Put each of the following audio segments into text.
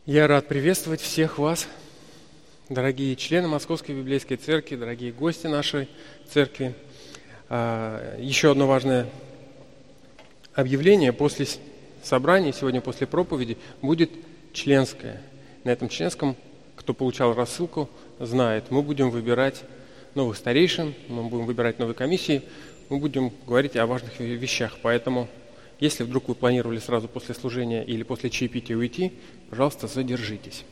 Я рад приветствовать всех вас, дорогие члены Московской Библейской Церкви, дорогие гости нашей церкви. Еще одно важное объявление. После собрания, сегодня после проповеди, будет членское. На этом членском, кто получал рассылку, знает, мы будем выбирать новых старейшин, мы будем выбирать новые комиссии, мы будем говорить о важных вещах. Поэтому, если вдруг вы планировали сразу после служения или после чаепития уйти, пожалуйста, задержитесь.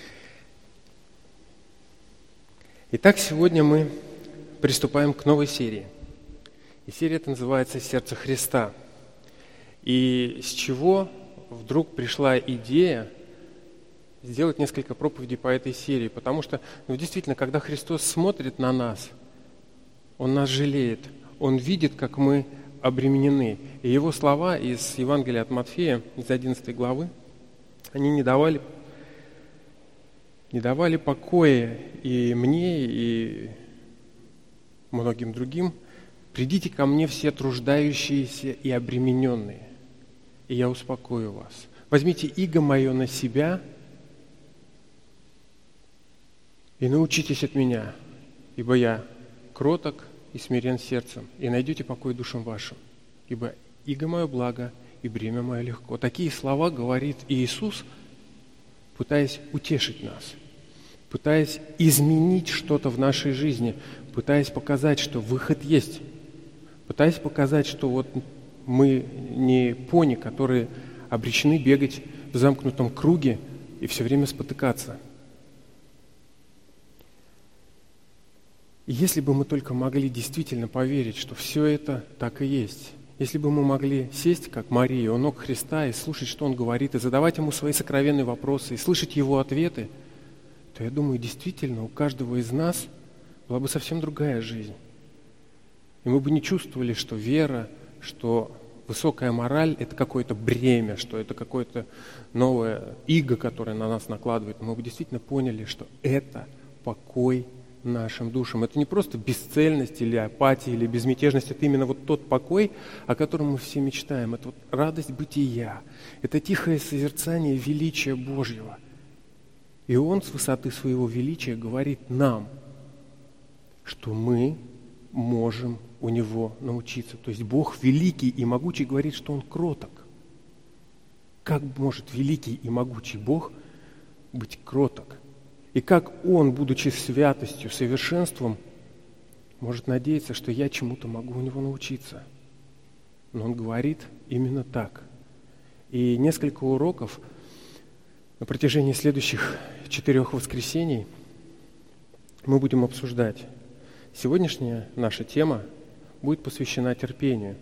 Итак, сегодня мы приступаем к новой серии. И серия эта называется «Сердце Христа». И с чего вдруг пришла идея сделать несколько проповедей по этой серии? Потому что, действительно, когда Христос смотрит на нас, Он нас жалеет, Он видит, как мы обременены. И Его слова из Евангелия от Матфея, из 11 главы, они не давали покоя и мне, и многим другим. «Придите ко мне все труждающиеся и обремененные, и я успокою вас. Возьмите иго мое на себя и научитесь от меня, ибо я кроток и смирен сердцем, и найдете покой душам вашим, ибо иго мое благо, и бремя мое легко». Такие слова говорит Иисус, пытаясь утешить нас, пытаясь изменить что-то в нашей жизни, пытаясь показать, что выход есть, пытаясь показать, что вот мы не пони, которые обречены бегать в замкнутом круге и все время спотыкаться. И если бы мы только могли действительно поверить, что все это так и есть, если бы мы могли сесть, как Мария, у ног Христа, и слушать, что Он говорит, и задавать Ему свои сокровенные вопросы, и слышать Его ответы, то, я думаю, действительно у каждого из нас была бы совсем другая жизнь. И мы бы не чувствовали, что вера, что высокая мораль – это какое-то бремя, что это какое-то новое иго, которое на нас накладывает. Мы бы действительно поняли, что это покой нашим душам. Это не просто бесцельность или апатия, или безмятежность, это именно вот тот покой, о котором мы все мечтаем. Это вот радость бытия, это тихое созерцание величия Божьего. И Он с высоты своего величия говорит нам, что мы можем у Него научиться. То есть Бог великий и могучий говорит, что Он кроток. Как может великий и могучий Бог быть кроток? И как Он, будучи святостью, совершенством, может надеяться, что я чему-то могу у Него научиться? Но Он говорит именно так. И несколько уроков на протяжении следующих 4 воскресений мы будем обсуждать. Сегодняшняя наша тема будет посвящена терпению.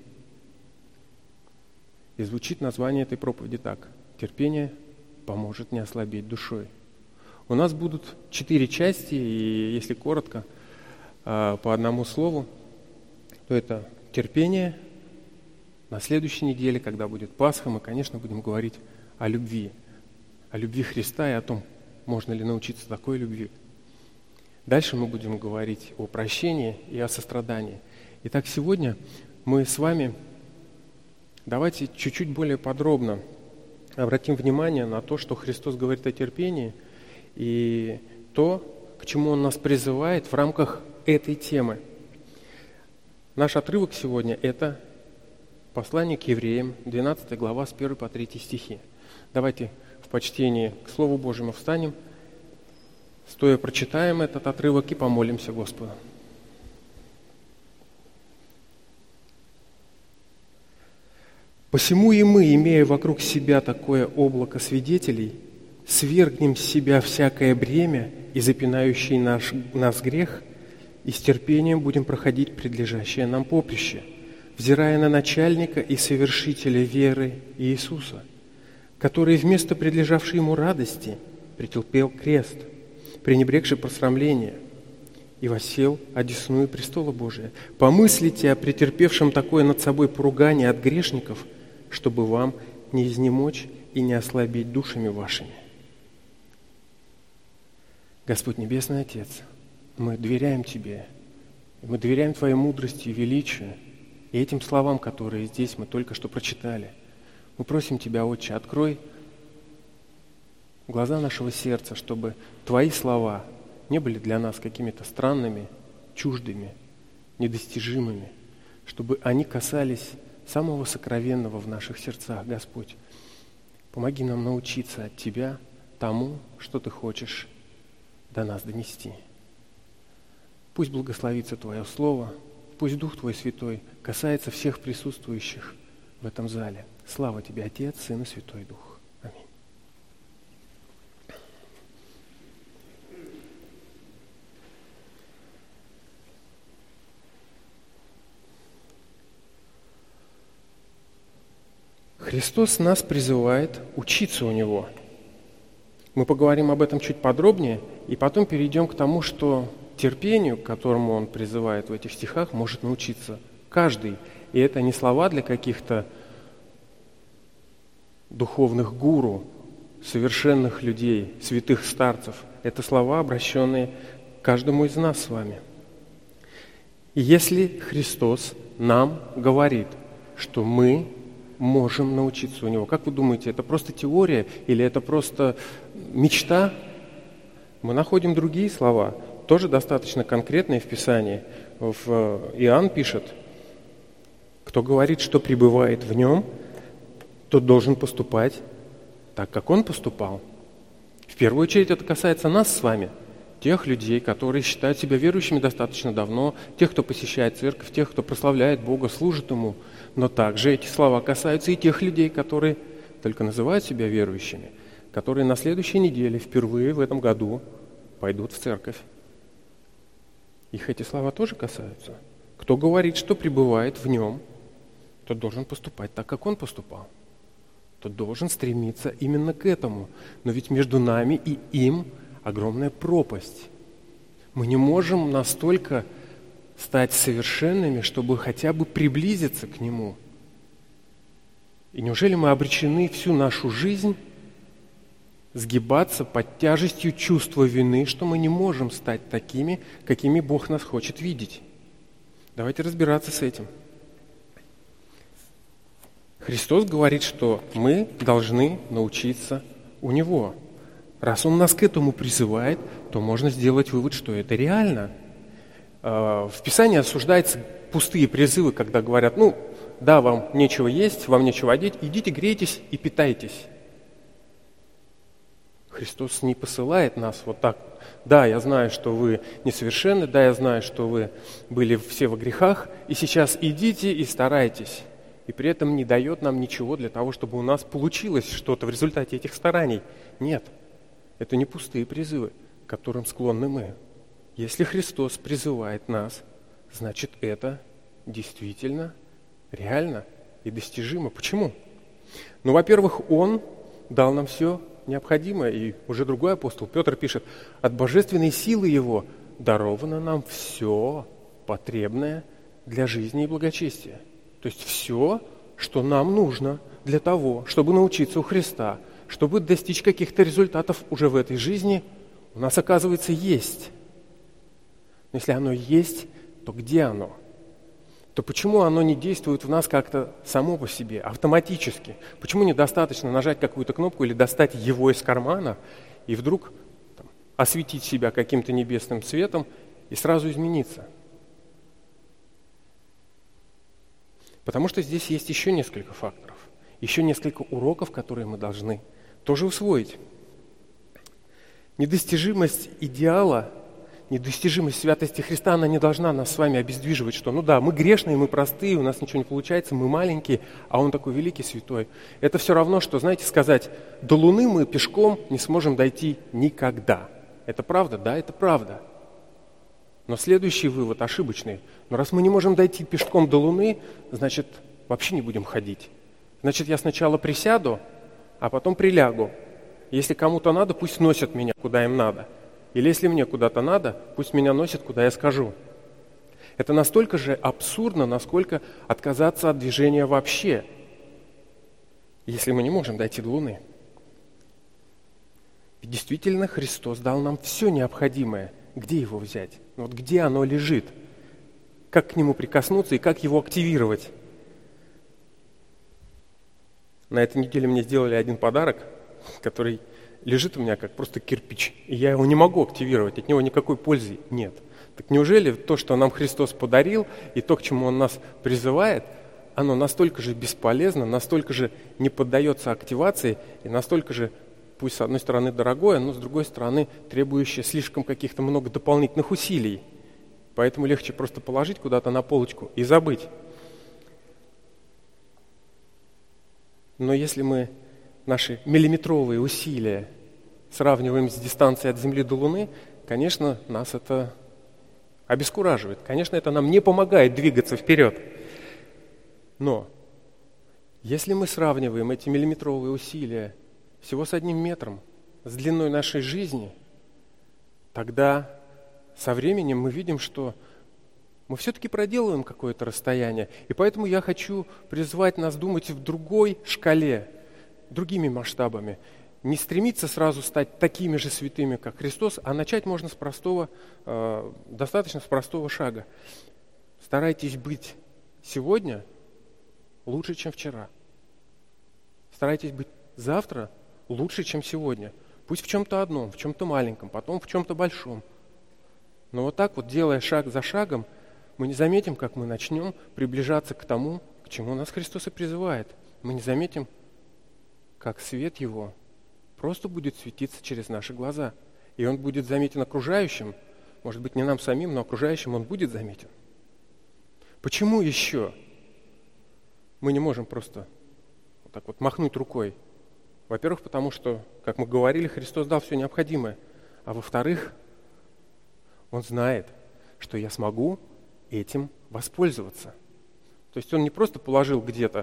И звучит название этой проповеди так: «Терпение поможет не ослабеть душой». У нас будут 4 части, и если коротко, по одному слову, то это терпение. На следующей неделе, когда будет Пасха, мы, конечно, будем говорить о любви Христа и о том, можно ли научиться такой любви. Дальше мы будем говорить о прощении и о сострадании. Итак, сегодня мы с вами давайте чуть-чуть более подробно обратим внимание на то, что Христос говорит о терпении, и то, к чему Он нас призывает в рамках этой темы. Наш отрывок сегодня – это послание к евреям, 12 глава, с 1 по 3 стихи. Давайте в почтении к Слову Божьему встанем, стоя прочитаем этот отрывок и помолимся Господу. «Посему и мы, имея вокруг себя такое облако свидетелей, свергнем с себя всякое бремя и запинающий нас грех, и с терпением будем проходить предлежащее нам поприще, взирая на начальника и совершителя веры Иисуса, который вместо предлежавшей ему радости претерпел крест, пренебрегший посрамление, и воссел одесную престола Божия. Помыслите о претерпевшем такое над собой поругание от грешников, чтобы вам не изнемочь и не ослабеть душами вашими». Господь Небесный Отец, мы доверяем Тебе, мы доверяем Твоей мудрости и величию, и этим словам, которые здесь мы только что прочитали. Мы просим Тебя, Отче, открой в глаза нашего сердца, чтобы Твои слова не были для нас какими-то странными, чуждыми, недостижимыми, чтобы они касались самого сокровенного в наших сердцах, Господь. Помоги нам научиться от Тебя тому, что Ты хочешь до нас донести. Пусть благословится Твое Слово, пусть Дух Твой Святой касается всех присутствующих в этом зале. Слава Тебе, Отец, Сын и Святой Дух. Аминь. Христос нас призывает учиться у Него. Мы поговорим об этом чуть подробнее, и потом перейдем к тому, что терпению, к которому Он призывает в этих стихах, может научиться каждый. И это не слова для каких-то духовных гуру, совершенных людей, святых старцев. Это слова, обращенные к каждому из нас с вами. И если Христос нам говорит, что мы можем научиться у Него, как вы думаете, это просто теория или это просто мечта? Мы находим другие слова, тоже достаточно конкретные в Писании. Иоанн пишет: кто говорит, что пребывает в Нем, тот должен поступать так, как Он поступал. В первую очередь это касается нас с вами, тех людей, которые считают себя верующими достаточно давно, тех, кто посещает церковь, тех, кто прославляет Бога, служит Ему. Но также эти слова касаются и тех людей, которые только называют себя верующими, которые на следующей неделе, впервые в этом году, пойдут в церковь. Их эти слова тоже касаются. Кто говорит, что пребывает в Нем, тот должен поступать так, как Он поступал. Тот должен стремиться именно к этому. Но ведь между нами и им огромная пропасть. Мы не можем настолько стать совершенными, чтобы хотя бы приблизиться к Нему. И неужели мы обречены всю нашу жизнь сгибаться под тяжестью чувства вины, что мы не можем стать такими, какими Бог нас хочет видеть? Давайте разбираться с этим. Христос говорит, что мы должны научиться у Него. Раз Он нас к этому призывает, то можно сделать вывод, что это реально. В Писании осуждаются пустые призывы, когда говорят: да, вам нечего есть, вам нечего одеть, идите грейтесь и питайтесь. Христос не посылает нас вот так. Да, я знаю, что вы несовершенны, да, я знаю, что вы были все во грехах, и сейчас идите и старайтесь. И при этом не дает нам ничего для того, чтобы у нас получилось что-то в результате этих стараний. Нет, это не пустые призывы, к которым склонны мы. Если Христос призывает нас, значит, это действительно реально и достижимо. Почему? Во-первых, Он дал нам все необходимое, и уже другой апостол Петр пишет: от божественной силы Его даровано нам все потребное для жизни и благочестия. То есть все, что нам нужно для того, чтобы научиться у Христа, чтобы достичь каких-то результатов уже в этой жизни, у нас, оказывается, есть. Но если оно есть, то где оно? То почему оно не действует в нас как-то само по себе, автоматически? Почему недостаточно нажать какую-то кнопку или достать его из кармана и вдруг осветить себя каким-то небесным светом и сразу измениться? Потому что здесь есть еще несколько факторов, еще несколько уроков, которые мы должны тоже усвоить. Недостижимость идеала, недостижимость святости Христа, она не должна нас с вами обездвиживать, что мы грешные, мы простые, у нас ничего не получается, мы маленькие, а Он такой великий, святой. Это все равно, что, сказать: до Луны мы пешком не сможем дойти никогда. Это правда? Да, это правда. Но следующий вывод ошибочный. Но раз мы не можем дойти пешком до Луны, значит, вообще не будем ходить. Значит, я сначала присяду, а потом прилягу. Если кому-то надо, пусть носят меня, куда им надо. Или если мне куда-то надо, пусть меня носят, куда я скажу. Это настолько же абсурдно, насколько отказаться от движения вообще, если мы не можем дойти до Луны. Ведь действительно Христос дал нам все необходимое. Где его взять? Где оно лежит? Как к нему прикоснуться и как его активировать? На этой неделе мне сделали один подарок, который лежит у меня как просто кирпич, и я его не могу активировать, от него никакой пользы нет. Так неужели то, что нам Христос подарил, и то, к чему Он нас призывает, оно настолько же бесполезно, настолько же не поддается активации, и настолько же, пусть с одной стороны дорогое, но с другой стороны требующее слишком каких-то много дополнительных усилий. Поэтому легче просто положить куда-то на полочку и забыть. Но если мы наши миллиметровые усилия сравниваем с дистанцией от Земли до Луны, конечно, нас это обескураживает. Конечно, это нам не помогает двигаться вперед. Но если мы сравниваем эти миллиметровые усилия всего с 1 метром, с длиной нашей жизни, тогда со временем мы видим, что мы все-таки проделываем какое-то расстояние. И поэтому я хочу призвать нас думать в другой шкале, другими масштабами. Не стремиться сразу стать такими же святыми, как Христос, а начать можно с простого, достаточно с простого шага. Старайтесь быть сегодня лучше, чем вчера. Старайтесь быть завтра лучше, чем сегодня. Пусть в чем-то одном, в чем-то маленьком, потом в чем-то большом. Но вот так вот, делая шаг за шагом, мы не заметим, как мы начнем приближаться к тому, к чему нас Христос и призывает. Мы не заметим, как свет Его просто будет светиться через наши глаза. И Он будет заметен окружающим, может быть, не нам самим, но окружающим Он будет заметен. Почему еще мы не можем просто вот так вот махнуть рукой? Во-первых, потому что, как мы говорили, Христос дал все необходимое. А во-вторых, Он знает, что я смогу этим воспользоваться. То есть Он не просто положил где-то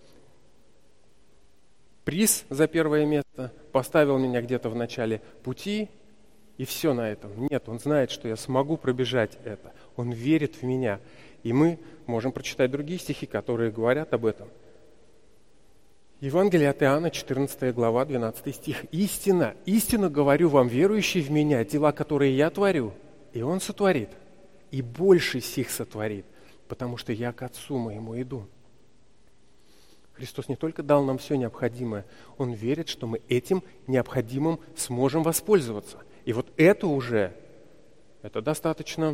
приз за первое место, поставил меня где-то в начале пути, и все на этом. Нет, Он знает, что я смогу пробежать это. Он верит в меня. И мы можем прочитать другие стихи, которые говорят об этом. Евангелие от Иоанна, 14 глава, 12 стих. «Истина, истинно говорю вам, верующий в Меня, дела, которые Я творю, и Он сотворит, и больше сих сотворит, потому что Я к Отцу Моему иду». Христос не только дал нам все необходимое, Он верит, что мы этим необходимым сможем воспользоваться. И вот это достаточно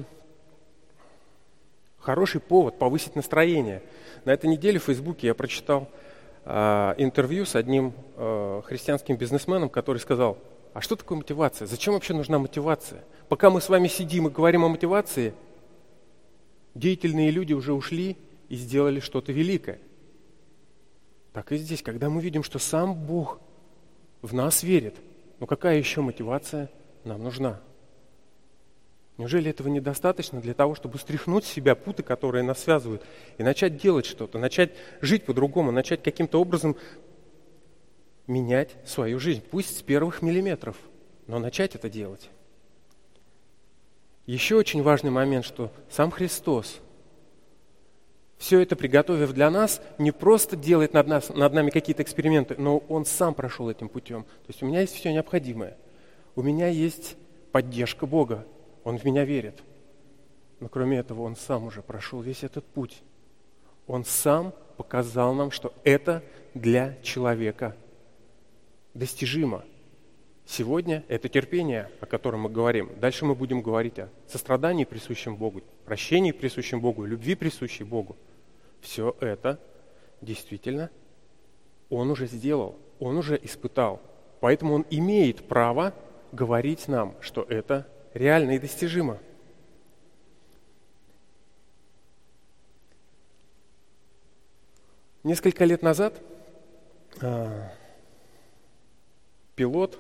хороший повод повысить настроение. На этой неделе в Фейсбуке я прочитал интервью с одним христианским бизнесменом, который сказал: а что такое мотивация? Зачем вообще нужна мотивация? Пока мы с вами сидим и говорим о мотивации, деятельные люди уже ушли и сделали что-то великое. Так и здесь, когда мы видим, что сам Бог в нас верит, но какая еще мотивация нам нужна? Неужели этого недостаточно для того, чтобы стряхнуть с себя путы, которые нас связывают, и начать делать что-то, начать жить по-другому, начать каким-то образом менять свою жизнь, пусть с первых миллиметров, но начать это делать. Еще очень важный момент, что сам Христос, все это приготовив для нас, не просто делает над нами какие-то эксперименты, но Он сам прошел этим путем. То есть у меня есть все необходимое. У меня есть поддержка Бога. Он в меня верит. Но кроме этого, Он сам уже прошел весь этот путь. Он сам показал нам, что это для человека достижимо. Сегодня это терпение, о котором мы говорим. Дальше мы будем говорить о сострадании, присущем Богу, прощении, присущем Богу, любви, присущей Богу. Все это действительно Он уже сделал, Он уже испытал. Поэтому Он имеет право говорить нам, что это реально и достижимо. Несколько лет назад пилот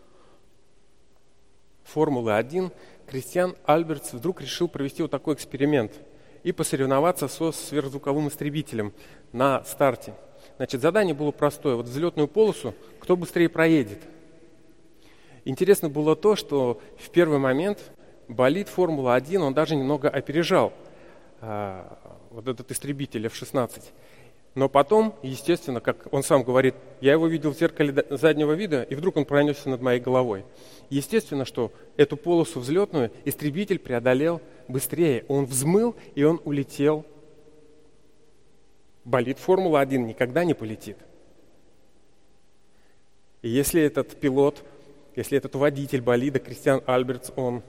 Формулы-1 Кристиан Альбертс вдруг решил провести вот такой эксперимент и посоревноваться со сверхзвуковым истребителем на старте. Значит, задание было простое. Вот взлетную полосу кто быстрее проедет. Интересно было то, что в первый момент болид Формула-1, он даже немного опережал вот этот истребитель F-16. Но потом, естественно, как он сам говорит, я его видел в зеркале заднего вида, и вдруг он пронесся над моей головой. Естественно, что эту полосу взлетную истребитель преодолел быстрее. Он взмыл, и он улетел. Болид Формула-1 никогда не полетит. И если этот пилот если этот водитель болида Кристиан Альбертс, он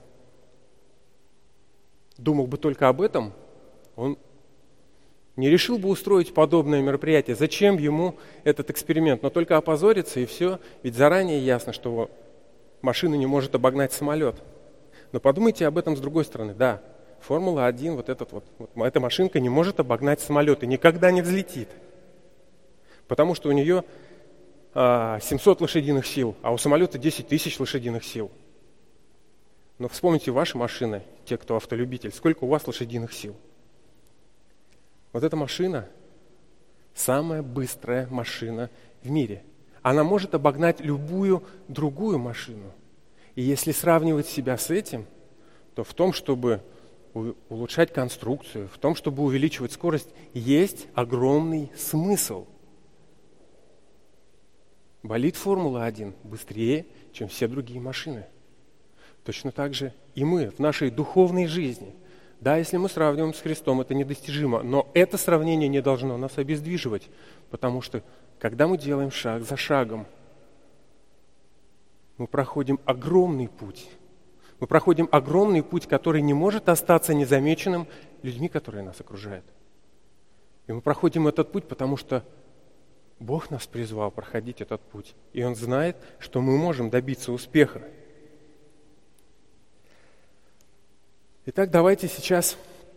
думал бы только об этом, он не решил бы устроить подобное мероприятие. Зачем ему этот эксперимент? Но только опозориться и все. Ведь заранее ясно, что машина не может обогнать самолет. Но подумайте об этом с другой стороны. Да, Формула-1, эта машинка не может обогнать самолет и никогда не взлетит. Потому что у нее 700 лошадиных сил, а у самолета 10 тысяч лошадиных сил. Но вспомните ваши машины, те, кто автолюбитель, сколько у вас лошадиных сил. Вот эта машина самая быстрая машина в мире. Она может обогнать любую другую машину. И если сравнивать себя с этим, то в том, чтобы улучшать конструкцию, в том, чтобы увеличивать скорость, есть огромный смысл. Болид Формула-1 быстрее, чем все другие машины. Точно так же и мы в нашей духовной жизни. Да, если мы сравниваем с Христом, это недостижимо, но это сравнение не должно нас обездвиживать, потому что, когда мы делаем шаг за шагом, мы проходим огромный путь. Мы проходим огромный путь, который не может остаться незамеченным людьми, которые нас окружают. И мы проходим этот путь, потому что Бог нас призвал проходить этот путь. И Он знает, что мы можем добиться успеха. Итак, давайте сейчас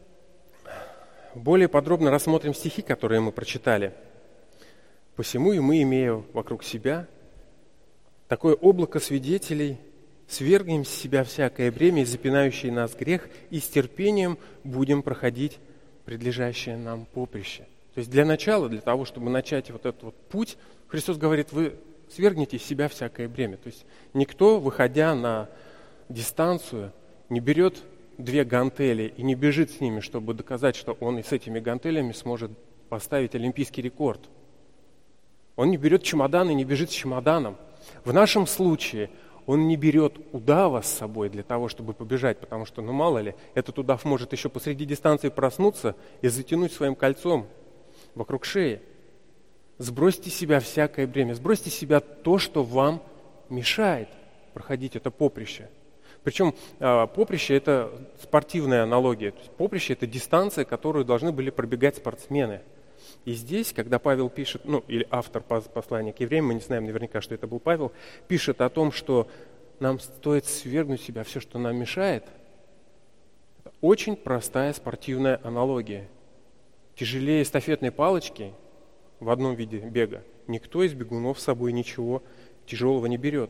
более подробно рассмотрим стихи, которые мы прочитали. «Посему и мы, имея вокруг себя такое облако свидетелей, свергнем с себя всякое бремя и запинающий нас грех, и с терпением будем проходить предлежащее нам поприще». То есть для начала, для того, чтобы начать вот этот путь, Христос говорит, вы свергните с себя всякое бремя. То есть никто, выходя на дистанцию, не берет 2 гантели и не бежит с ними, чтобы доказать, что он и с этими гантелями сможет поставить олимпийский рекорд. Он не берет чемодан и не бежит с чемоданом. В нашем случае он не берет удава с собой для того, чтобы побежать, потому что, мало ли, этот удав может еще посреди дистанции проснуться и затянуть своим кольцом вокруг шеи. Сбросьте с себя всякое бремя, сбросьте с себя то, что вам мешает проходить это поприще. Причем поприще – это спортивная аналогия. То есть поприще – это дистанция, которую должны были пробегать спортсмены. И здесь, когда Павел пишет, или автор послания к евреям, мы не знаем наверняка, что это был Павел, пишет о том, что нам стоит свергнуть с себя все, что нам мешает. Это очень простая спортивная аналогия. Тяжелее эстафетной палочки в одном виде бега никто из бегунов с собой ничего тяжелого не берет.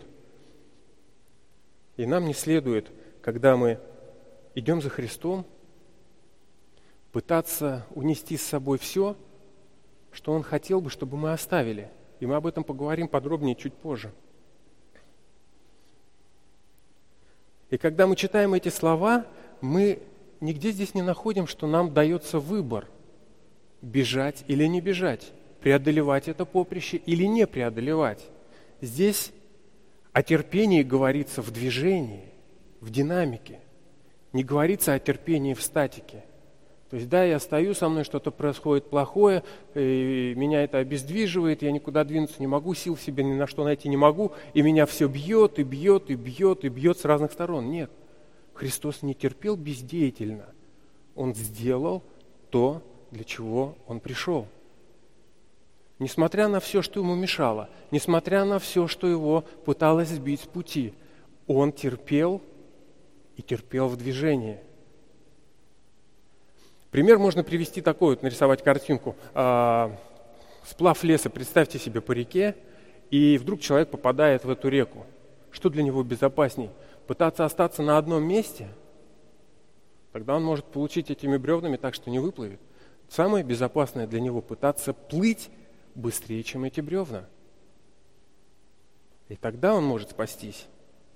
И нам не следует, когда мы идем за Христом, пытаться унести с собой все, что Он хотел бы, чтобы мы оставили. И мы об этом поговорим подробнее чуть позже. И когда мы читаем эти слова, мы нигде здесь не находим, что нам дается выбор – бежать или не бежать, преодолевать это поприще или не преодолевать. Здесь о терпении говорится в движении, в динамике. Не говорится о терпении в статике. То есть, да, я стою, со мной что-то происходит плохое, и меня это обездвиживает, я никуда двинуться не могу, сил в себе ни на что найти не могу, и меня все бьет, и бьет, и бьет, и бьет с разных сторон. Нет, Христос не терпел бездеятельно. Он сделал то, для чего Он пришел. Несмотря на все, что ему мешало, несмотря на все, что его пыталось сбить с пути, он терпел и терпел в движении. Пример можно привести такой, нарисовать картинку. Сплав леса, представьте себе, по реке, и вдруг человек попадает в эту реку. Что для него безопасней? Пытаться остаться на одном месте? Тогда он может получить этими бревнами так, что не выплывет. Самое безопасное для него – пытаться плыть быстрее, чем эти бревна. И тогда он может спастись.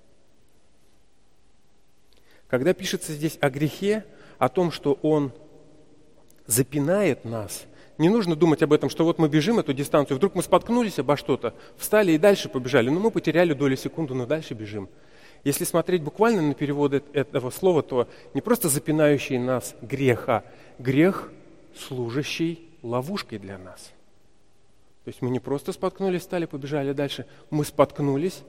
Когда пишется здесь о грехе, о том, что он запинает нас, не нужно думать об этом, что вот мы бежим эту дистанцию, вдруг мы споткнулись обо что-то, встали и дальше побежали. Мы потеряли долю секунды, но дальше бежим. Если смотреть буквально на перевод этого слова, то не просто запинающий нас грех, а грех, служащий ловушкой для нас. То есть мы не просто споткнулись, встали, побежали дальше. Мы споткнулись,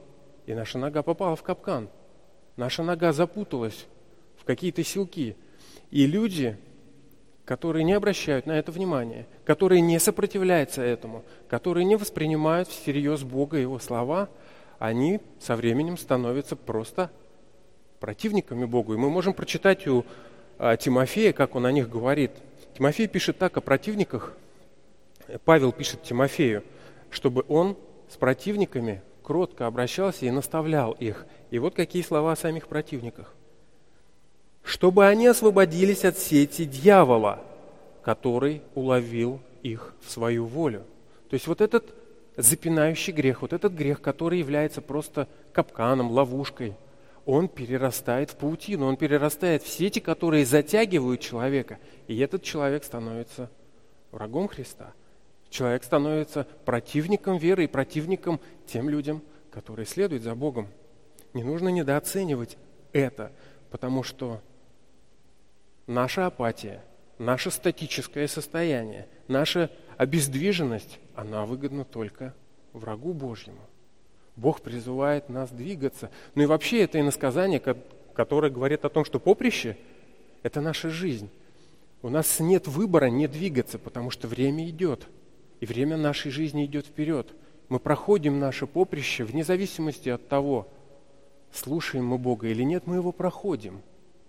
и наша нога попала в капкан. Наша нога запуталась в какие-то силки. И люди, которые не обращают на это внимания, которые не сопротивляются этому, которые не воспринимают всерьез Бога и Его слова, они со временем становятся просто противниками Богу. И мы можем прочитать у Тимофея, как он о них говорит. Тимофей пишет так о противниках. Павел пишет Тимофею, чтобы он с противниками кротко обращался и наставлял их. И вот какие слова о самих противниках. «Чтобы они освободились от сети дьявола, который уловил их в свою волю». То есть вот этот запинающий грех, вот этот грех, который является просто капканом, ловушкой, он перерастает в паутину, он перерастает в сети, которые затягивают человека. И этот человек становится врагом Христа. Человек становится противником веры и противником тем людям, которые следуют за Богом. Не нужно недооценивать это, потому что наша апатия, наше статическое состояние, наша обездвиженность, она выгодна только врагу Божьему. Бог призывает нас двигаться. Ну и вообще это иносказание, которое говорит о том, что поприще – это наша жизнь. У нас нет выбора не двигаться, потому что время идет. И время нашей жизни идет вперед. Мы проходим наше поприще вне зависимости от того, слушаем мы Бога или нет, мы его проходим.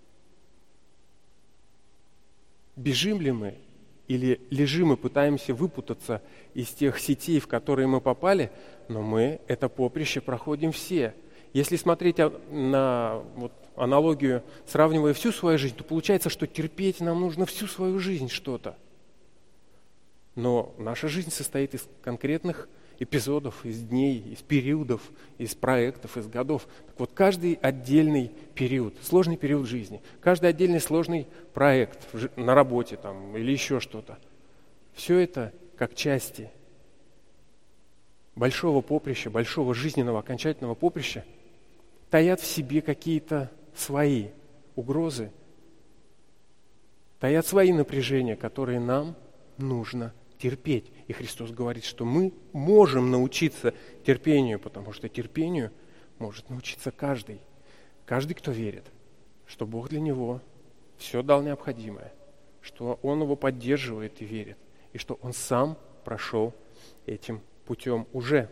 Бежим ли мы или лежим и пытаемся выпутаться из тех сетей, в которые мы попали, но мы это поприще проходим все. Если смотреть на аналогию, сравнивая всю свою жизнь, то получается, что терпеть нам нужно всю свою жизнь что-то. Но наша жизнь состоит из конкретных эпизодов, из дней, из периодов, из проектов, из годов. Так вот, каждый отдельный период, сложный период жизни, каждый отдельный сложный проект на работе там, или еще что-то, все это как части большого поприща, большого жизненного окончательного поприща, таят в себе какие-то свои угрозы, таят свои напряжения, которые нам нужно терпеть. И Христос говорит, что мы можем научиться терпению, потому что терпению может научиться каждый. Каждый, кто верит, что Бог для него все дал необходимое, что Он его поддерживает и верит, и что он сам прошел этим путем уже.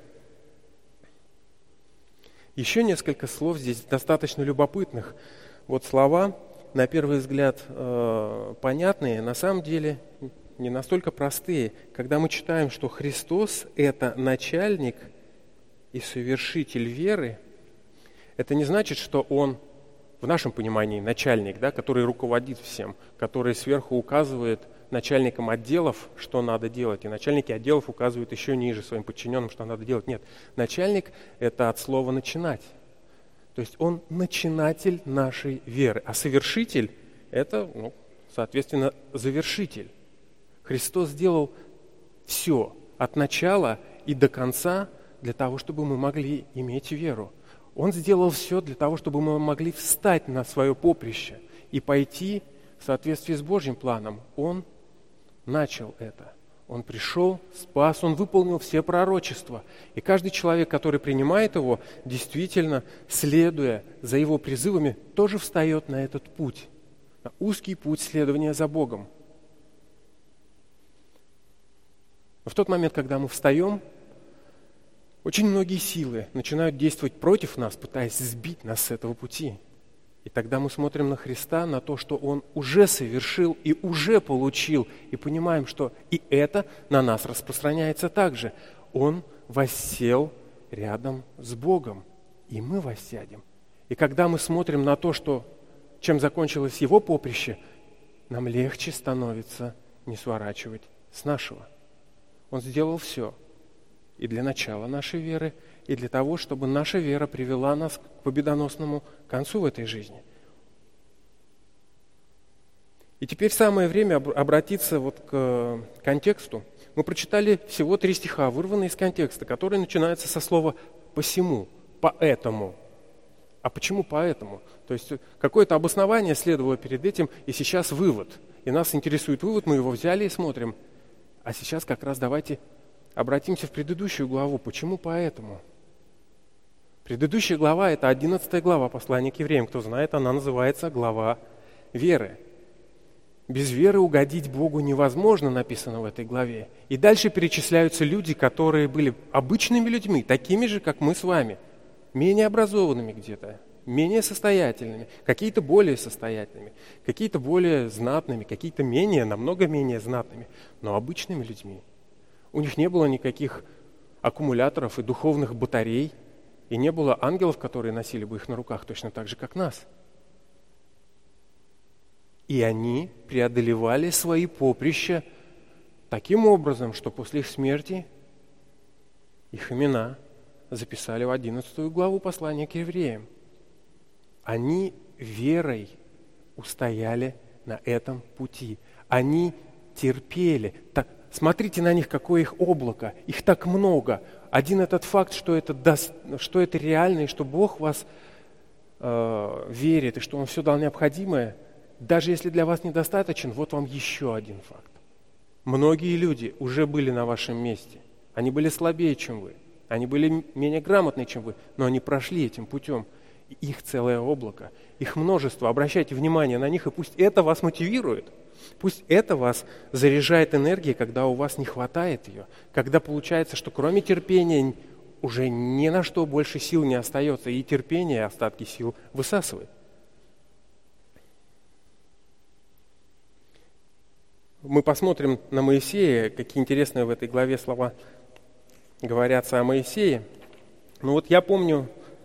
Еще несколько слов здесь достаточно любопытных. Вот слова, на первый взгляд, понятные, на самом деле не настолько простые. Когда мы читаем, что Христос – это начальник и совершитель веры, это не значит, что Он, в нашем понимании, начальник, да, который руководит всем, который сверху указывает начальникам отделов, что надо делать, и начальники отделов указывают еще ниже своим подчиненным, что надо делать. Нет, начальник – это от слова «начинать». То есть он начинатель нашей веры, а совершитель – это, соответственно, завершитель. Христос сделал все от начала и до конца для того, чтобы мы могли иметь веру. Он сделал все для того, чтобы мы могли встать на свое поприще и пойти в соответствии с Божьим планом. Он начал это. Он пришел, спас, Он выполнил все пророчества. И каждый человек, который принимает Его, действительно, следуя за Его призывами, тоже встает на этот путь, на узкий путь следования за Богом. Но в тот момент, когда мы встаем, очень многие силы начинают действовать против нас, пытаясь сбить нас с этого пути. И тогда мы смотрим на Христа, на то, что Он уже совершил и уже получил, и понимаем, что и это на нас распространяется также. Он воссел рядом с Богом, и мы воссядем. И когда мы смотрим на то, чем закончилось Его поприще, нам легче становится не сворачивать с нашего. Он сделал все и для начала нашей веры, и для того, чтобы наша вера привела нас к победоносному концу в этой жизни. И теперь самое время обратиться к контексту. Мы прочитали всего 3 стиха, вырванные из контекста, которые начинаются со слова «посему», «поэтому». А почему «поэтому»? То есть какое-то обоснование следовало перед этим, и сейчас вывод. И нас интересует вывод, мы его взяли и смотрим. А сейчас как раз давайте обратимся в предыдущую главу. Почему «поэтому»? Предыдущая глава – это 11 глава послания к евреям. Кто знает, она называется глава веры. Без веры угодить Богу невозможно, написано в этой главе. И дальше перечисляются люди, которые были обычными людьми, такими же, как мы с вами, менее образованными где-то, менее состоятельными, какие-то более состоятельными, какие-то более знатными, какие-то менее, намного менее знатными, но обычными людьми. У них не было никаких аккумуляторов и духовных батарей, и не было ангелов, которые носили бы их на руках точно так же, как нас. И они преодолевали свои поприща таким образом, что после их смерти их имена записали в 11 главу послания к евреям. Они верой устояли на этом пути. Они терпели. Смотрите на них, какое их облако. Их так много. Один этот факт, что это реально, и что Бог вас верит, и что Он все дал необходимое, даже если для вас недостаточен, вот вам еще один факт. Многие люди уже были на вашем месте. Они были слабее, чем вы. Они были менее грамотные, чем вы, но они прошли этим путем. Их целое облако, их множество. Обращайте внимание на них, и пусть это вас мотивирует. Пусть это вас заряжает энергией, когда у вас не хватает ее. Когда получается, что кроме терпения уже ни на что больше сил не остается, и терпение остатки сил высасывает. Мы посмотрим на Моисея, какие интересные в этой главе слова говорятся о Моисее. Ну вот я помню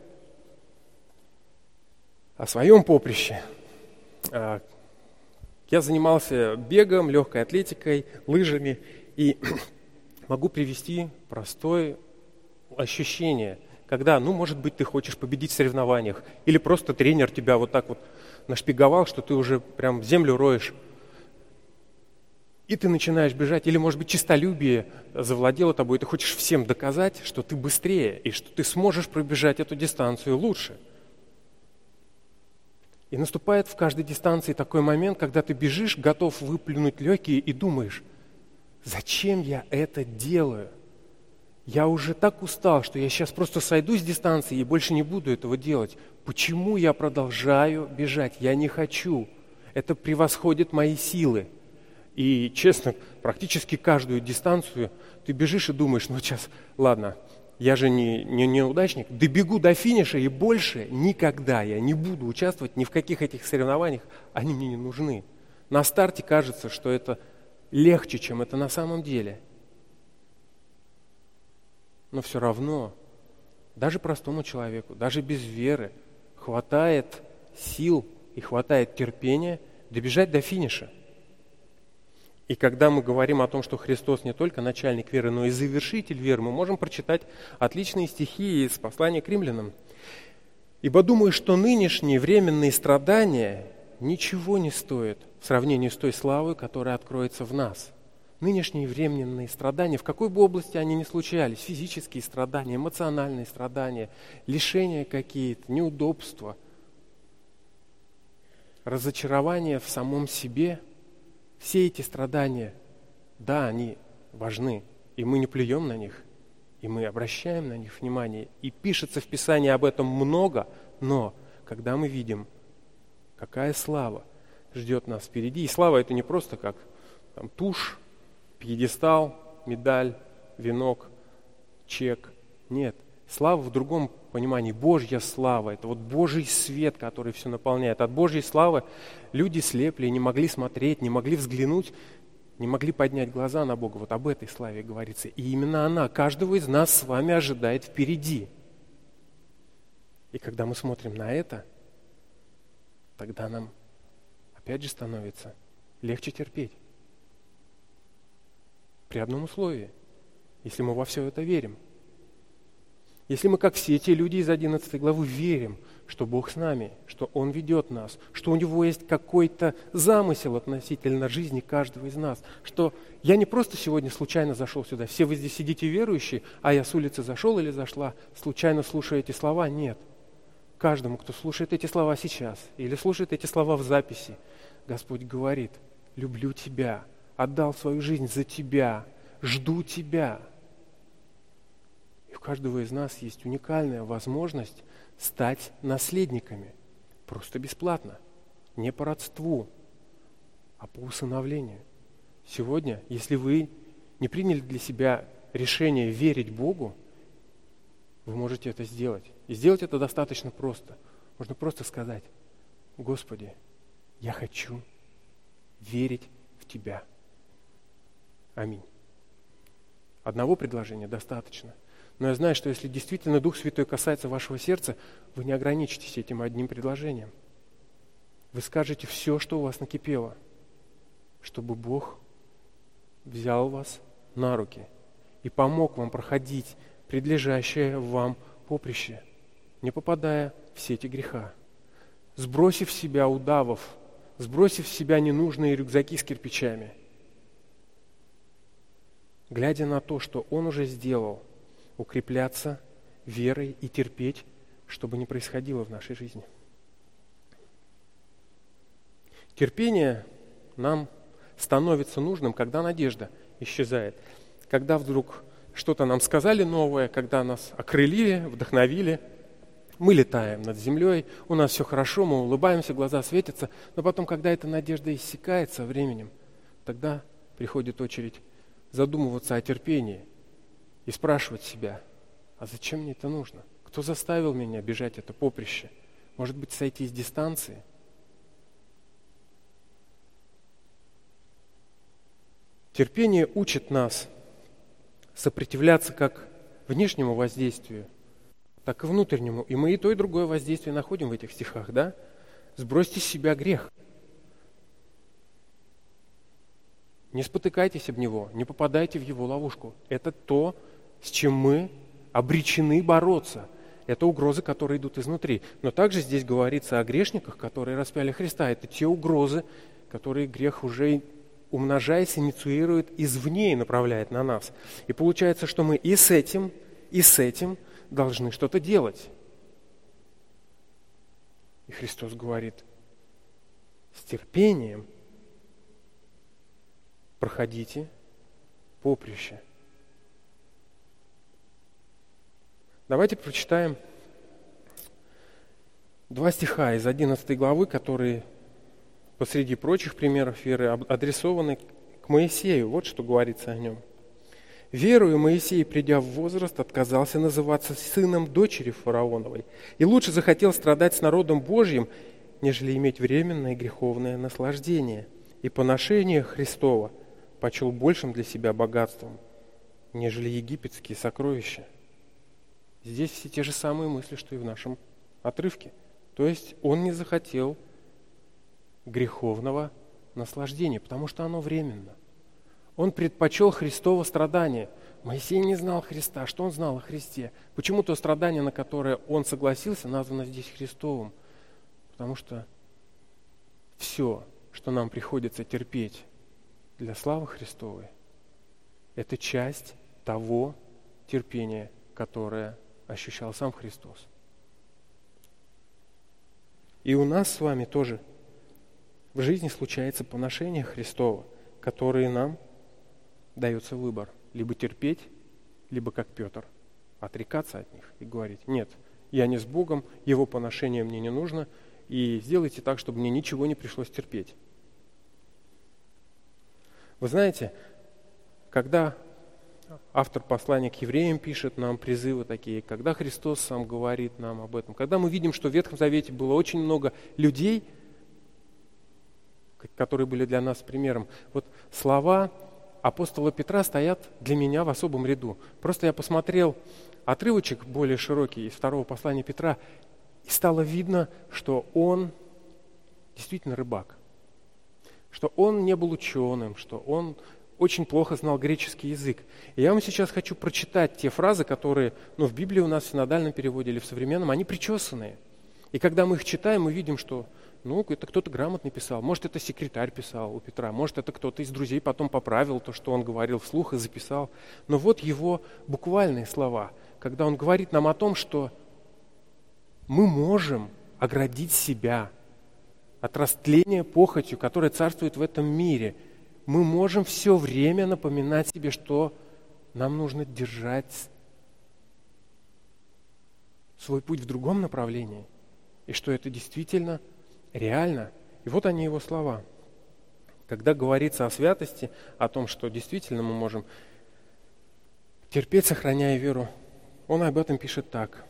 о своем поприще. Я занимался бегом, легкой атлетикой, лыжами, и могу привести простое ощущение, когда, может быть, ты хочешь победить в соревнованиях, или просто тренер тебя вот так вот нашпиговал, что ты уже прям в землю роешь, и ты начинаешь бежать, или, может быть, честолюбие завладело тобой, и ты хочешь всем доказать, что ты быстрее, и что ты сможешь пробежать эту дистанцию лучше. И наступает в каждой дистанции такой момент, когда ты бежишь, готов выплюнуть легкие и думаешь, зачем я это делаю? Я уже так устал, что я сейчас просто сойду с дистанции и больше не буду этого делать. Почему я продолжаю бежать? Я не хочу. Это превосходит мои силы. И, честно, практически каждую дистанцию ты бежишь и думаешь, сейчас, ладно, я же не неудачник, добегу до финиша, и больше никогда я не буду участвовать ни в каких этих соревнованиях, они мне не нужны. На старте кажется, что это легче, чем это на самом деле. Но все равно, даже простому человеку, даже без веры, хватает сил и хватает терпения добежать до финиша. И когда мы говорим о том, что Христос не только начальник веры, но и завершитель веры, мы можем прочитать отличные стихи из послания к римлянам. «Ибо думаю, что нынешние временные страдания ничего не стоят в сравнении с той славой, которая откроется в нас». Нынешние временные страдания, в какой бы области они ни случались, физические страдания, эмоциональные страдания, лишения какие-то, неудобства, разочарование в самом себе – все эти страдания, да, они важны, и мы не плюем на них, и мы обращаем на них внимание. И пишется в Писании об этом много, но когда мы видим, какая слава ждет нас впереди, и слава это не просто как тушь, пьедестал, медаль, венок, чек. Нет, слава в другом понимании, Божья слава, это вот Божий свет, который все наполняет. От Божьей славы люди слепли, не могли смотреть, не могли взглянуть, не могли поднять глаза на Бога. Вот об этой славе говорится. И именно она каждого из нас с вами ожидает впереди. И когда мы смотрим на это, тогда нам опять же становится легче терпеть. При одном условии, если мы во все это верим. Если мы, как все те люди из 11 главы, верим, что Бог с нами, что Он ведет нас, что у Него есть какой-то замысел относительно жизни каждого из нас, что я не просто сегодня случайно зашел сюда, все вы здесь сидите верующие, а я с улицы зашел или зашла, случайно слушая эти слова, нет. Каждому, кто слушает эти слова сейчас или слушает эти слова в записи, Господь говорит, люблю тебя, отдал свою жизнь за тебя, жду тебя. И в каждого из нас есть уникальная возможность стать наследниками. Просто бесплатно. Не по родству, а по усыновлению. Сегодня, если вы не приняли для себя решение верить Богу, вы можете это сделать. И сделать это достаточно просто. Можно просто сказать: Господи, я хочу верить в Тебя. Аминь. Одного предложения достаточно. Но я знаю, что если действительно Дух Святой касается вашего сердца, вы не ограничитесь этим одним предложением. Вы скажете все, что у вас накипело, чтобы Бог взял вас на руки и помог вам проходить предлежащее вам поприще, не попадая в сети греха. Сбросив с себя удавов, сбросив с себя ненужные рюкзаки с кирпичами, глядя на то, что Он уже сделал, укрепляться верой и терпеть, чтобы не происходило в нашей жизни. Терпение нам становится нужным, когда надежда исчезает, когда вдруг что-то нам сказали новое, когда нас окрылили, вдохновили, мы летаем над землей, у нас все хорошо, мы улыбаемся, глаза светятся, но потом, когда эта надежда иссякает со временем, тогда приходит очередь задумываться о терпении и спрашивать себя: а зачем мне это нужно? Кто заставил меня бежать это поприще? Может быть, сойти с дистанции? Терпение учит нас сопротивляться как внешнему воздействию, так и внутреннему. И мы и то, и другое воздействие находим в этих стихах, да? Сбросьте с себя грех. Не спотыкайтесь об него, не попадайте в его ловушку. Это то, с чем мы обречены бороться. Это угрозы, которые идут изнутри. Но также здесь говорится о грешниках, которые распяли Христа. Это те угрозы, которые грех уже, умножаясь, инициирует извне и направляет на нас. И получается, что мы и с этим должны что-то делать. И Христос говорит: с терпением проходите поприще. Давайте прочитаем 2 стиха из 11 главы, которые посреди прочих примеров веры адресованы к Моисею. Вот что говорится о нем. «Верою Моисей, придя в возраст, отказался называться сыном дочери фараоновой, и лучше захотел страдать с народом Божьим, нежели иметь временное греховное наслаждение, и поношение Христова почел большим для себя богатством, нежели египетские сокровища». Здесь все те же самые мысли, что и в нашем отрывке. То есть он не захотел греховного наслаждения, потому что оно временно. Он предпочел Христово страдание. Моисей не знал Христа. Что он знал о Христе? Почему то страдание, на которое он согласился, названо здесь Христовым? Потому что все, что нам приходится терпеть для славы Христовой, это часть того терпения, которое ощущал сам Христос. И у нас с вами тоже в жизни случается поношение Христова, которое нам дается выбор: либо терпеть, либо, как Петр, отрекаться от них и говорить: нет, я не с Богом, Его поношение мне не нужно, и сделайте так, чтобы мне ничего не пришлось терпеть. Вы знаете, когда автор послания к евреям пишет нам призывы такие, когда Христос сам говорит нам об этом, когда мы видим, что в Ветхом Завете было очень много людей, которые были для нас примером, вот слова апостола Петра стоят для меня в особом ряду. Просто я посмотрел отрывочек более широкий из 2 послания Петра, и стало видно, что он действительно рыбак, что он не был ученым, что он очень плохо знал греческий язык. И я вам сейчас хочу прочитать те фразы, которые, в Библии у нас в синодальном переводе или в современном, они причесанные. И когда мы их читаем, мы видим, что это кто-то грамотно писал. Может, это секретарь писал у Петра, может, это кто-то из друзей потом поправил то, что он говорил вслух и записал. Но вот его буквальные слова, когда он говорит нам о том, что мы можем оградить себя от растления похотью, которая царствует в этом мире. Мы можем все время напоминать себе, что нам нужно держать свой путь в другом направлении, и что это действительно реально. И вот они его слова. Когда говорится о святости, о том, что действительно мы можем терпеть, сохраняя веру, он об этом пишет так.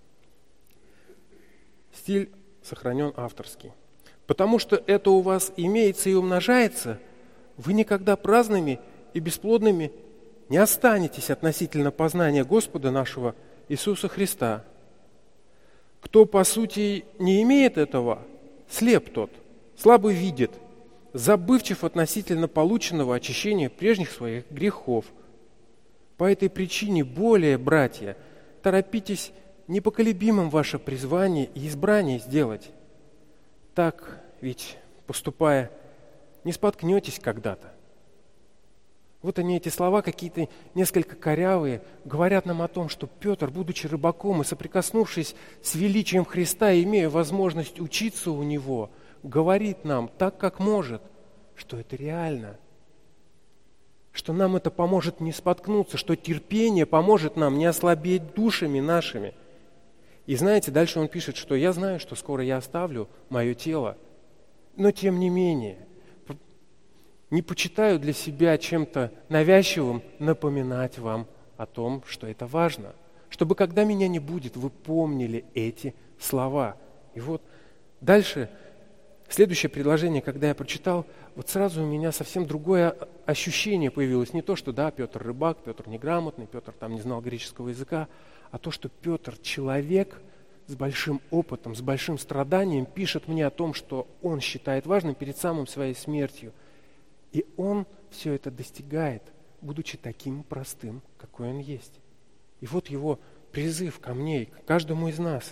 Стиль сохранен авторский. «Потому что это у вас имеется и умножается, вы никогда праздными и бесплодными не останетесь относительно познания Господа нашего Иисуса Христа. Кто, по сути, не имеет этого, слеп тот, слабо видит, забывчив относительно полученного очищения прежних своих грехов. По этой причине более, братья, торопитесь непоколебимым ваше призвание и избрание сделать. Так ведь, поступая, не споткнетесь когда-то». Вот они, эти слова, какие-то несколько корявые, говорят нам о том, что Петр, будучи рыбаком и соприкоснувшись с величием Христа, имея возможность учиться у Него, говорит нам так, как может, что это реально, что нам это поможет не споткнуться, что терпение поможет нам не ослабеть душами нашими. И знаете, дальше он пишет, что «я знаю, что скоро я оставлю мое тело, но тем не менее не почитаю для себя чем-то навязчивым напоминать вам о том, что это важно, чтобы, когда меня не будет, вы помнили эти слова». И вот дальше, следующее предложение, когда я прочитал, вот сразу у меня совсем другое ощущение появилось. Не то, что да, Петр рыбак, Петр неграмотный, Петр там не знал греческого языка, а то, что Петр человек с большим опытом, с большим страданием, пишет мне о том, что он считает важным перед самым своей смертью. И он все это достигает, будучи таким простым, какой он есть. И вот его призыв ко мне, к каждому из нас.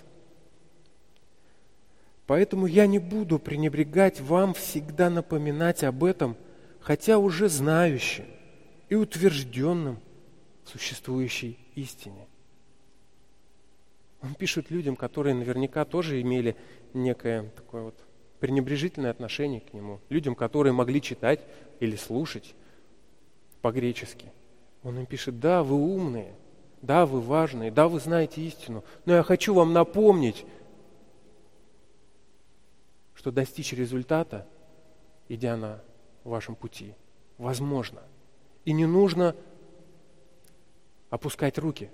«Поэтому я не буду пренебрегать вам всегда напоминать об этом, хотя уже знающим и утвержденным в существующей истине». Он пишет людям, которые наверняка тоже имели некое такое вот пренебрежительное отношение к нему, людям, которые могли читать или слушать по-гречески. Он им пишет: да, вы умные, да, вы важные, да, вы знаете истину, но я хочу вам напомнить, что достичь результата, идя на вашем пути, возможно. И не нужно опускать руки.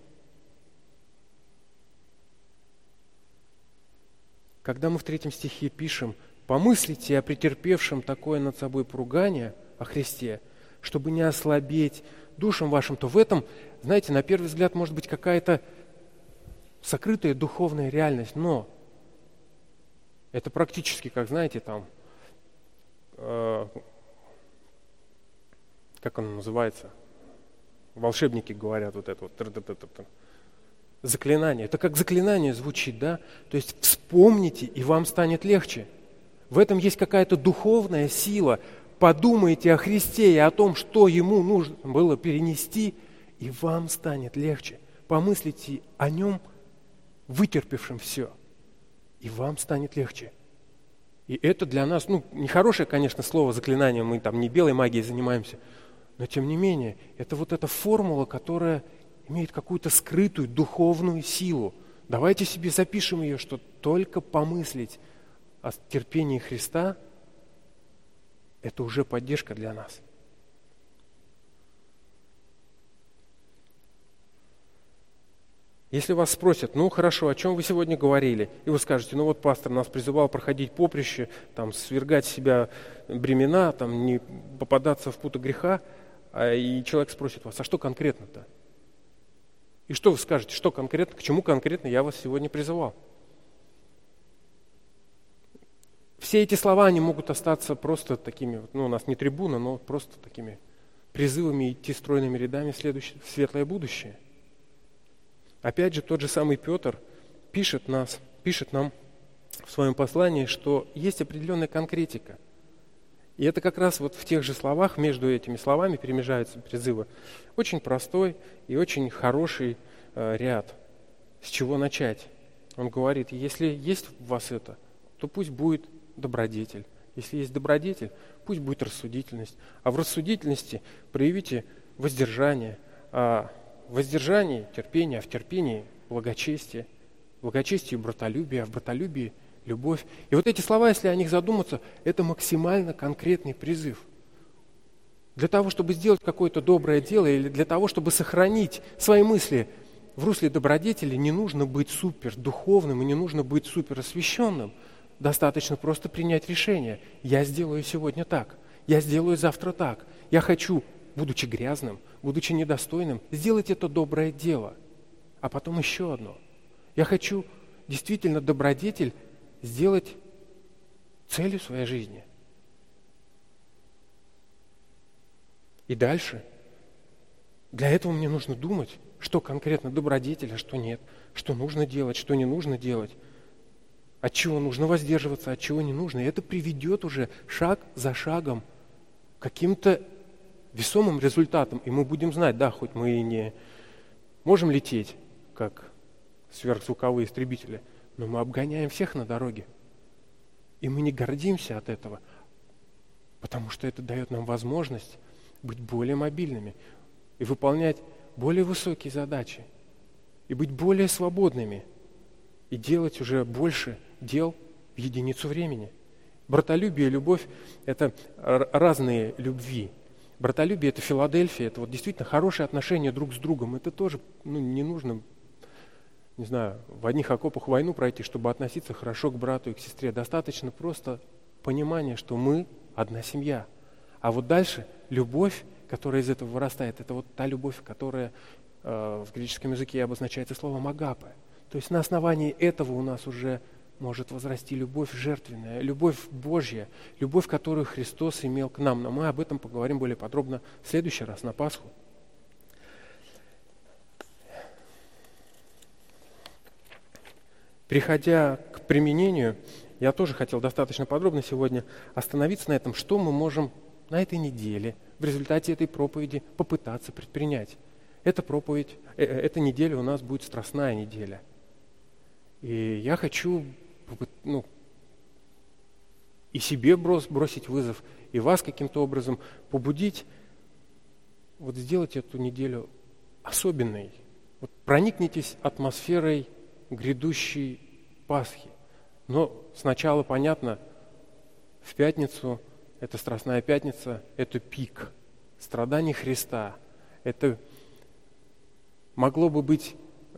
Когда мы в 3 стихе пишем: «Помыслите о претерпевшем такое над собой поругание, о Христе, чтобы не ослабеть душам вашим», то в этом, знаете, на первый взгляд может быть какая-то сокрытая духовная реальность, но это практически, как, знаете, там, как оно называется, волшебники говорят вот это вот, заклинание. Это как заклинание звучит, да? То есть вспомните, и вам станет легче. В этом есть какая-то духовная сила. Подумайте о Христе и о том, что Ему нужно было перенести, и вам станет легче. Помыслите о Нем, вытерпевшем все, и вам станет легче. И это для нас, нехорошее, конечно, слово заклинание, мы там не белой магией занимаемся, но тем не менее, это вот эта формула, которая имеет какую-то скрытую духовную силу. Давайте себе запишем ее, что только помыслить о терпении Христа – это уже поддержка для нас. Если вас спросят: хорошо, о чем вы сегодня говорили? И вы скажете: пастор нас призывал проходить поприще, там, свергать с себя бремена, там, не попадаться в путы греха, и человек спросит вас: а что конкретно-то? И что вы скажете, что конкретно, к чему конкретно я вас сегодня призывал? Все эти слова, они могут остаться просто такими, у нас не трибуна, но просто такими призывами идти стройными рядами в светлое будущее. Опять же, тот же самый Петр пишет нам в своем послании, что есть определенная конкретика. И это как раз вот в тех же словах, между этими словами перемежаются призывы. Очень простой и очень хороший ряд. С чего начать? Он говорит: если есть в вас это, то пусть будет добродетель. Если есть добродетель, пусть будет рассудительность. А в рассудительности проявите воздержание. А в воздержании терпение, а в терпении благочестие. благочестие и братолюбие, а в братолюбии любовь. И вот эти слова, если о них задуматься, это максимально конкретный призыв. Для того, чтобы сделать какое-то доброе дело или для того, чтобы сохранить свои мысли в русле добродетели, не нужно быть супер духовным и не нужно быть супер освященным. Достаточно просто принять решение. Я сделаю сегодня так, я сделаю завтра так. Я хочу, будучи грязным, будучи недостойным, сделать это доброе дело. А потом еще одно. Я хочу действительно добродетель сделать целью своей жизни. И дальше. Для этого мне нужно думать, что конкретно добродетель, а что нет, что нужно делать, что не нужно делать, от чего нужно воздерживаться, от чего не нужно. И это приведет уже шаг за шагом к каким-то весомым результатам. И мы будем знать, да, хоть мы и не можем лететь, как сверхзвуковые истребители, но мы обгоняем всех на дороге. И мы не гордимся от этого, потому что это дает нам возможность быть более мобильными и выполнять более высокие задачи, и быть более свободными, и делать уже больше дел в единицу времени. Братолюбие и любовь – это разные любви. Братолюбие – это Филадельфия, это вот действительно хорошие отношения друг с другом. Это тоже не нужно, не знаю, в одних окопах войну пройти, чтобы относиться хорошо к брату и к сестре. Достаточно просто понимания, что мы одна семья. А вот дальше любовь, которая из этого вырастает, это вот та любовь, которая в греческом языке обозначается словом агапе. То есть на основании этого у нас уже может возрасти любовь жертвенная, любовь Божья, любовь, которую Христос имел к нам. Но мы об этом поговорим более подробно в следующий раз, на Пасху. Переходя к применению, я тоже хотел достаточно подробно сегодня остановиться на этом, что мы можем на этой неделе в результате этой проповеди попытаться предпринять. Эта проповедь, эта неделя у нас будет страстная неделя. И я хочу и себе бросить вызов, и вас каким-то образом побудить вот сделать эту неделю особенной. Вот проникнитесь атмосферой грядущей Пасхи. Но сначала, понятно, в пятницу, это Страстная Пятница, это пик страданий Христа. Это могло бы быть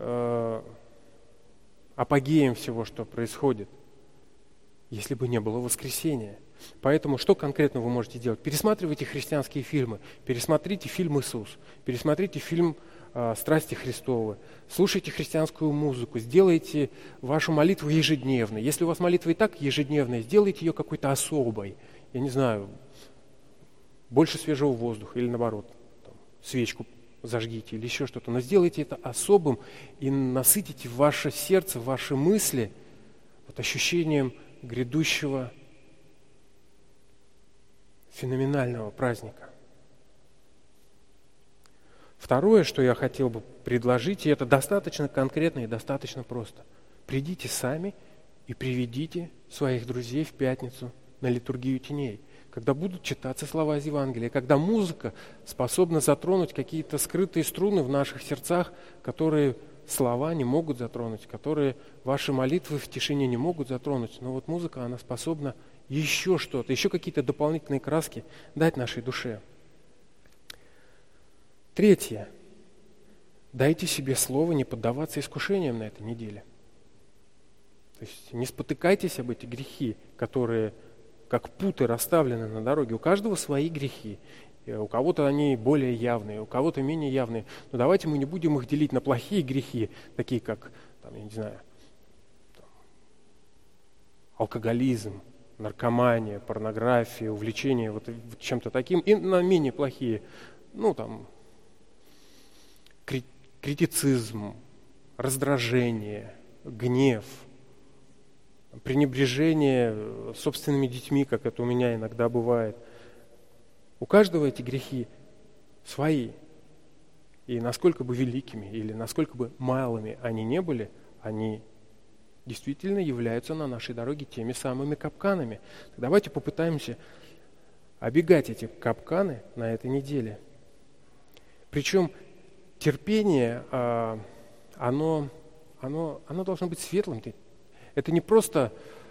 апогеем всего, что происходит, если бы не было воскресения. Поэтому что конкретно вы можете делать? Пересматривайте христианские фильмы, пересмотрите фильм «Иисус», пересмотрите фильм «Страсти Христовы», слушайте христианскую музыку, сделайте вашу молитву ежедневной. Если у вас молитва и так ежедневная, сделайте ее какой-то особой. Я не знаю, больше свежего воздуха или наоборот, свечку зажгите или еще что-то. Но сделайте это особым и насытите ваше сердце, ваши мысли вот ощущением грядущего феноменального праздника. Второе, что я хотел бы предложить, и это достаточно конкретно и достаточно просто. Придите сами и приведите своих друзей в пятницу на литургию теней, когда будут читаться слова из Евангелия, когда музыка способна затронуть какие-то скрытые струны в наших сердцах, которые слова не могут затронуть, которые ваши молитвы в тишине не могут затронуть. Но вот музыка, она способна еще что-то, еще какие-то дополнительные краски дать нашей душе. Третье. Дайте себе слово не поддаваться искушениям на этой неделе. То есть не спотыкайтесь об эти грехи, которые как путы расставлены на дороге. У каждого свои грехи. У кого-то они более явные, у кого-то менее явные. Но давайте мы не будем их делить на плохие грехи, такие как, я не знаю, алкоголизм, наркомания, порнография, увлечение вот чем-то таким, и на менее плохие, критицизм, раздражение, гнев, пренебрежение собственными детьми, как это у меня иногда бывает. У каждого эти грехи свои. И насколько бы великими или насколько бы малыми они не были, они действительно являются на нашей дороге теми самыми капканами. Давайте попытаемся обегать эти капканы на этой неделе. Причем терпение, оно оно должно быть светлым. Это не просто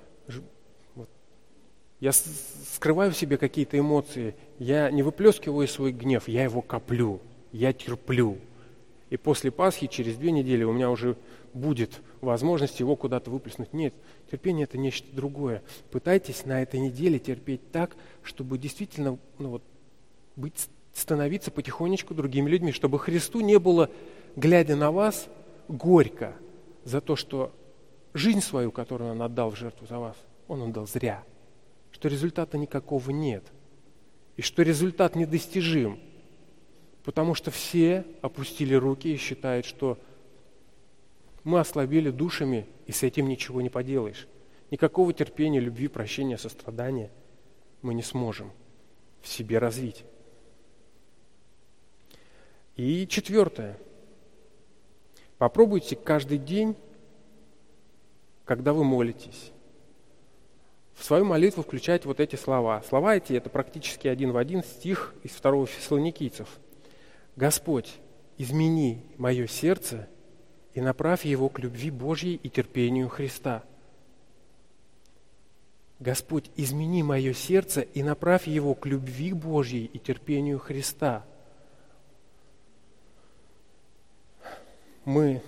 я скрываю в себе какие-то эмоции, я не выплескиваю свой гнев, я его коплю, я терплю. И после Пасхи, через 2 недели, у меня уже будет возможность его куда-то выплеснуть. Нет, терпение – это нечто другое. Пытайтесь на этой неделе терпеть так, чтобы действительно становиться потихонечку другими людьми, чтобы Христу не было, глядя на вас, горько за то, что жизнь свою, которую Он отдал в жертву за вас, Он отдал зря, что результата никакого нет, и что результат недостижим, потому что все опустили руки и считают, что мы ослабели душами, и с этим ничего не поделаешь. Никакого терпения, любви, прощения, сострадания мы не сможем в себе развить. И 4. Попробуйте каждый день, когда вы молитесь, в свою молитву включать вот эти слова. Слова эти – это практически один в один стих из 2 Фессалоникийцев. «Господь, измени мое сердце и направь его к любви Божьей и терпению Христа». Господь, измени мое сердце и направь его к любви Божьей и терпению Христа. Мы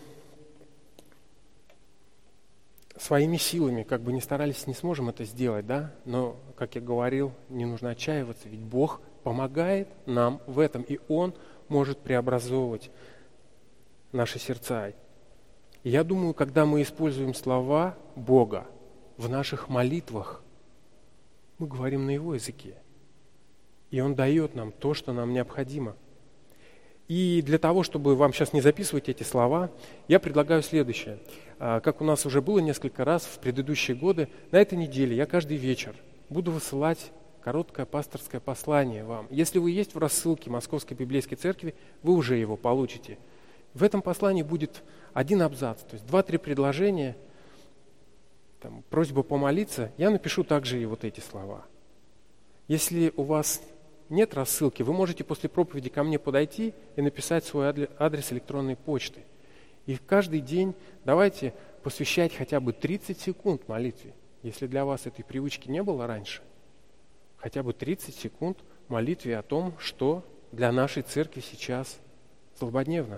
своими силами, как бы ни старались, не сможем это сделать, да? Но, как я говорил, не нужно отчаиваться, ведь Бог помогает нам в этом, и Он может преобразовывать наши сердца. И я думаю, когда мы используем слова Бога в наших молитвах, мы говорим на Его языке, и Он дает нам то, что нам необходимо. И для того, чтобы вам сейчас не записывать эти слова, я предлагаю следующее. Как у нас уже было несколько раз в предыдущие годы, на этой неделе я каждый вечер буду высылать короткое пасторское послание вам. Если вы есть в рассылке Московской Библейской Церкви, вы уже его получите. В этом послании будет один абзац, то есть 2-3 предложения, просьба помолиться. Я напишу также и вот эти слова. Если у вас нет рассылки, вы можете после проповеди ко мне подойти и написать свой адрес электронной почты. И каждый день давайте посвящать хотя бы 30 секунд молитве. Если для вас этой привычки не было раньше, хотя бы 30 секунд молитве о том, что для нашей церкви сейчас злободневно.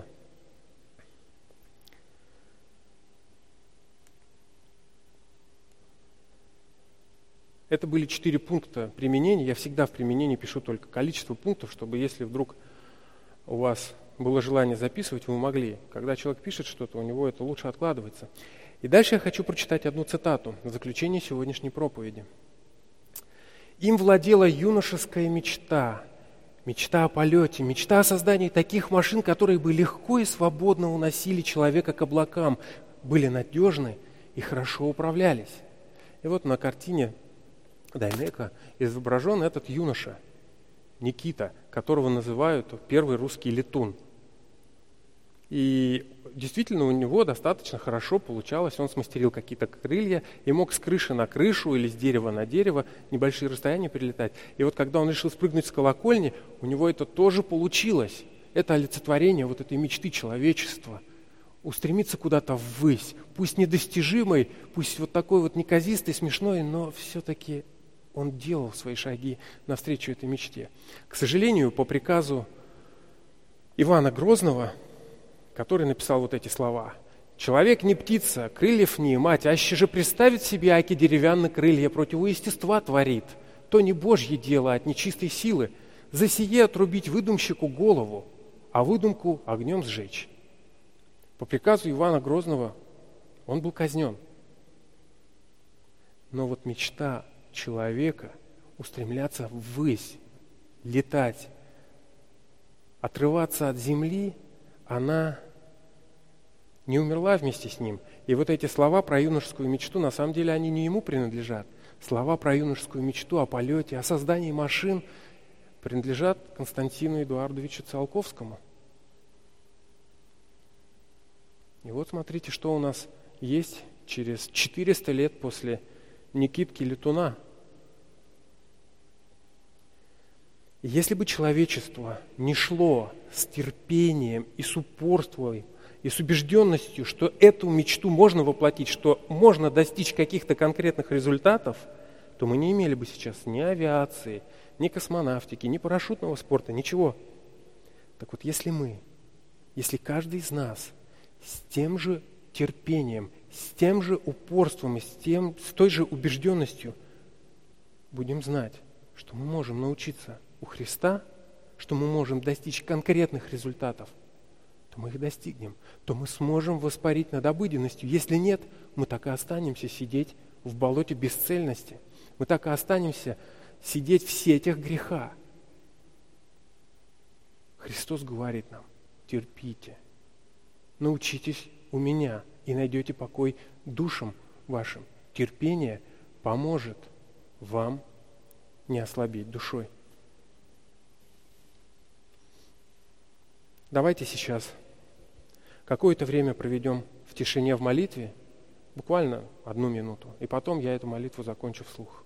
Это были 4 пункта применения. Я всегда в применении пишу только количество пунктов, чтобы если вдруг у вас было желание записывать, вы могли. Когда человек пишет что-то, у него это лучше откладывается. И дальше я хочу прочитать одну цитату в заключение сегодняшней проповеди. «Им владела юношеская мечта, мечта о полете, мечта о создании таких машин, которые бы легко и свободно уносили человека к облакам, были надежны и хорошо управлялись». И вот на картине Даймека изображен этот юноша, Никита, которого называют первый русский летун. И действительно у него достаточно хорошо получалось. Он смастерил какие-то крылья и мог с крыши на крышу или с дерева на дерево небольшие расстояния перелетать. И вот когда он решил спрыгнуть с колокольни, у него это тоже получилось. Это олицетворение вот этой мечты человечества. Устремиться куда-то ввысь, пусть недостижимой, пусть вот такой вот неказистой, смешной, но все-таки он делал свои шаги навстречу этой мечте. К сожалению, по приказу Ивана Грозного, который написал вот эти слова: «Человек не птица, крыльев не имать, аще же представить себе, аки деревянные крылья противу естества творит, то не Божье дело от нечистой силы, за сие отрубить выдумщику голову, а выдумку огнем сжечь». По приказу Ивана Грозного он был казнен. Но вот мечта человека устремляться ввысь, летать, отрываться от земли, она не умерла вместе с ним. И вот эти слова про юношескую мечту, на самом деле, они не ему принадлежат. Слова про юношескую мечту о полете, о создании машин принадлежат Константину Эдуардовичу Циолковскому. И вот смотрите, что у нас есть через 400 лет после Никитки Летуна. Если бы человечество не шло с терпением и с упорством и с убежденностью, что эту мечту можно воплотить, что можно достичь каких-то конкретных результатов, то мы не имели бы сейчас ни авиации, ни космонавтики, ни парашютного спорта, ничего. Так вот, если каждый из нас с тем же терпением, с тем же упорством, с той же убежденностью будем знать, что мы можем научиться у Христа, что мы можем достичь конкретных результатов, то мы их достигнем, то мы сможем воспарить над обыденностью. Если нет, мы так и останемся сидеть в болоте бесцельности. Мы так и останемся сидеть в сетях греха. Христос говорит нам: терпите, научитесь у меня, и найдете покой душам вашим. Терпение поможет вам не ослабеть душой. Давайте сейчас какое-то время проведем в тишине в молитве, буквально 1 минуту, и потом я эту молитву закончу вслух.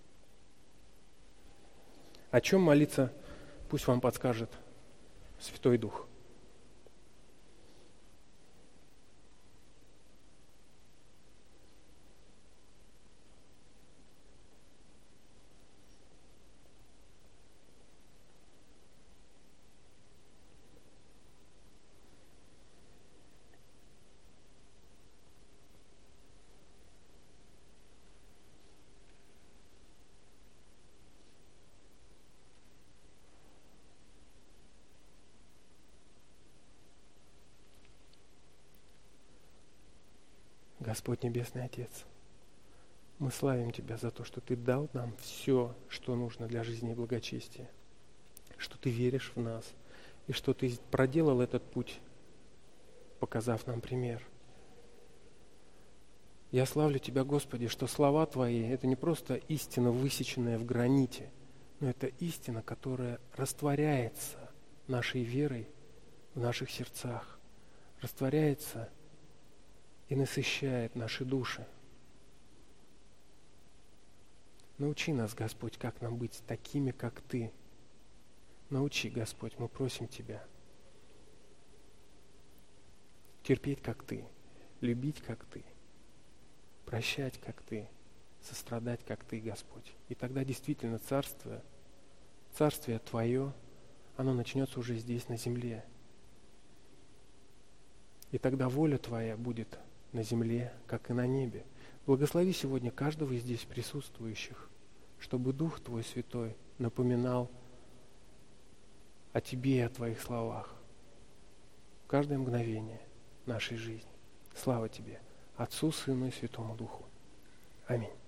О чем молиться, пусть вам подскажет Святой Дух. Господь Небесный Отец, мы славим Тебя за то, что Ты дал нам все, что нужно для жизни и благочестия, что Ты веришь в нас, и что Ты проделал этот путь, показав нам пример. Я славлю Тебя, Господи, что слова Твои — это не просто истина, высеченная в граните, но это истина, которая растворяется нашей верой в наших сердцах, растворяется и насыщает наши души. Научи нас, Господь, как нам быть такими, как Ты. Научи, Господь, мы просим Тебя. Терпеть, как Ты, любить, как Ты, прощать, как Ты, сострадать, как Ты, Господь. И тогда действительно Царствие Твое, оно начнется уже здесь, на земле. И тогда воля Твоя будет на земле, как и на небе. Благослови сегодня каждого из здесь присутствующих, чтобы Дух Твой Святой напоминал о Тебе и о Твоих словах в каждое мгновение нашей жизни. Слава Тебе, Отцу, Сыну и Святому Духу. Аминь.